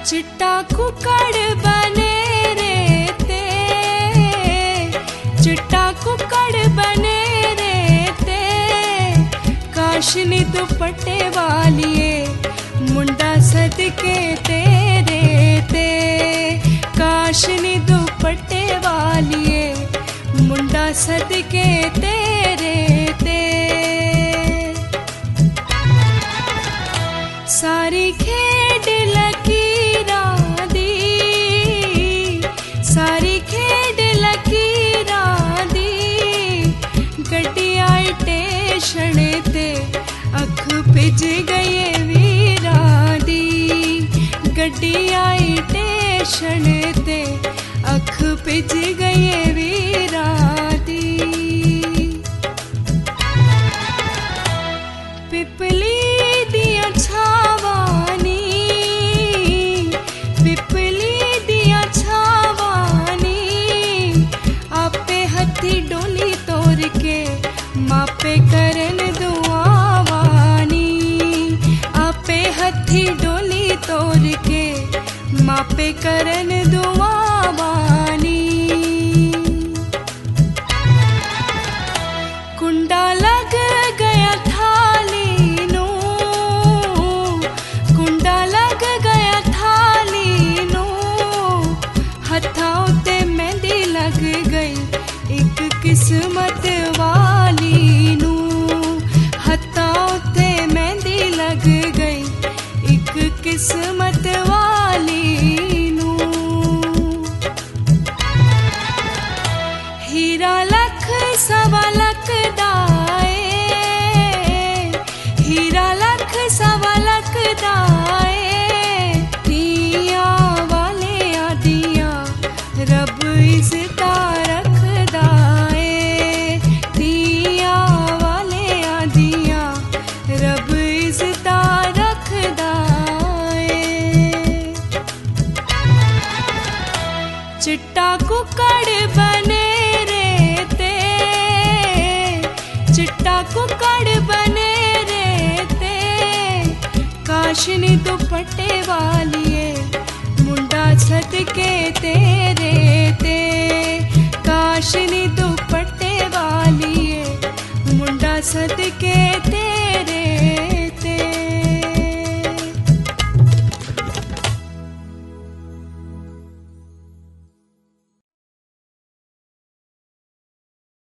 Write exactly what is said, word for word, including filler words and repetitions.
चिट्टा कुकड़ बने रे ते, चिट्टा कुकड़ बने रे ते, काशनी दुपट्टे वालिए मुंडा सदके तेरे ते, काशनी दुपट्टे वालिए मुंडा सदके तेरे ते। सारी खेड लकीरां दी, सारी खेड लकीरां दी, गड्डी आई टेशन ते अख पिज गई वीरां दी, गड्डी आई टेशन ते अख पिज गई वीरां दी। पिपली दियां छावानी, पिपली दियां छावानी, आपे हथी डोली तोड़ के मापे करन दुआवानी, आपे हथी डोली तोड़ के मापे करन दुआवानी। कुंडा लग गया थाली नू, कुंडा लग गया थाली नू, हथा उत्ते मेहंदी लग गई एक किस्मत वाली नू, हथा उत्ते मेहंदी लग गई एक किस्मत वाली नू। हीरा लख सवा लख दाए, हीरा लख सवा लख दाए, दिया वाले आदिया रब इज़्ज़ता रखदाए, दिया वाले आदिया रब इज़्ज़ता रखदाए। चिट्टा कुकड़ बने रे ते, चिट्टा कुकड़ बने रे ते, काशनी दुपट्टे वालिए मुंडा सदके तेरे ते, काशनी दुपट्टे वालिए मुंडा सदके ते।